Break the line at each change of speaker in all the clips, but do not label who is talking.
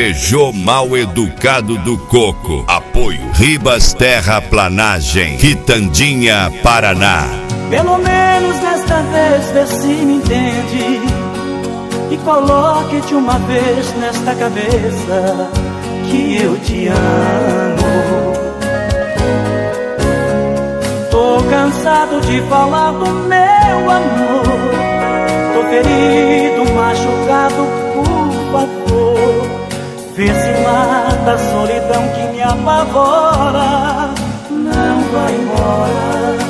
Peugeot Mal Educado do Coco. Apoio Ribas Terraplanagem, Quitandinha, Paraná.
Pelo menos desta vez vê se me entende e coloque-te uma vez nesta cabeça que eu te amo. Tô cansado de falar do meu amor, tô ferido, machucado, por favor, vê se mata a solidão que me apavora, não vai embora.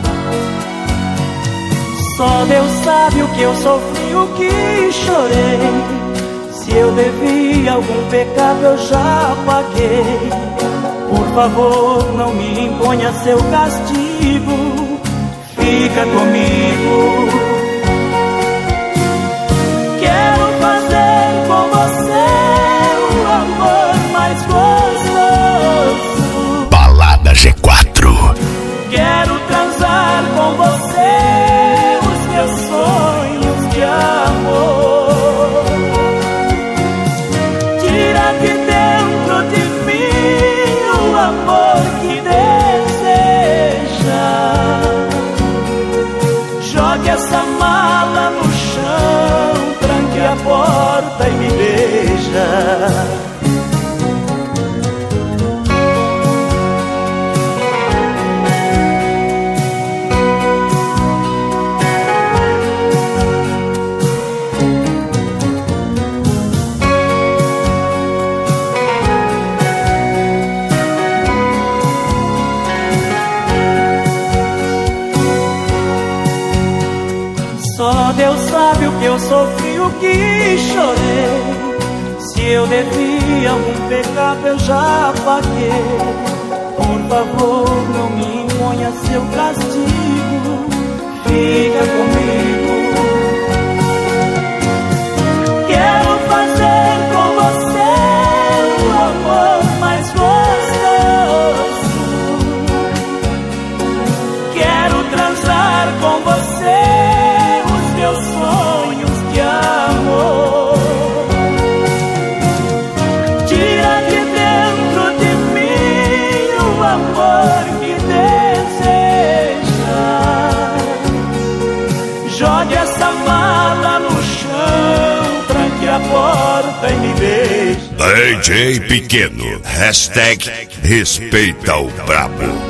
Só Deus sabe o que eu sofri, o que chorei. Se eu devia algum pecado eu já paguei. Por favor, não me imponha seu castigo, fica comigo. Quero fazer com você o amor mais gostoso.
Balada G4.
Quero transar com você os meus sonhos de amor. Tira de dentro de mim o amor que deseja. Jogue essa mala no chão, tranque a porta e me beija. Só Deus sabe o que eu sofri, o que chorei. Se eu devia algum pecado eu já paguei. Por favor, não me imponha seu castigo, fica comigo. Quero fazer com você o amor mais gostoso. Quero transar com você meus sonhos de amor. Tira de dentro de mim o amor que deseja. Jogue essa mala no chão, tranque a porta e me beija.
DJ Pequeno, hashtag respeita o brabo.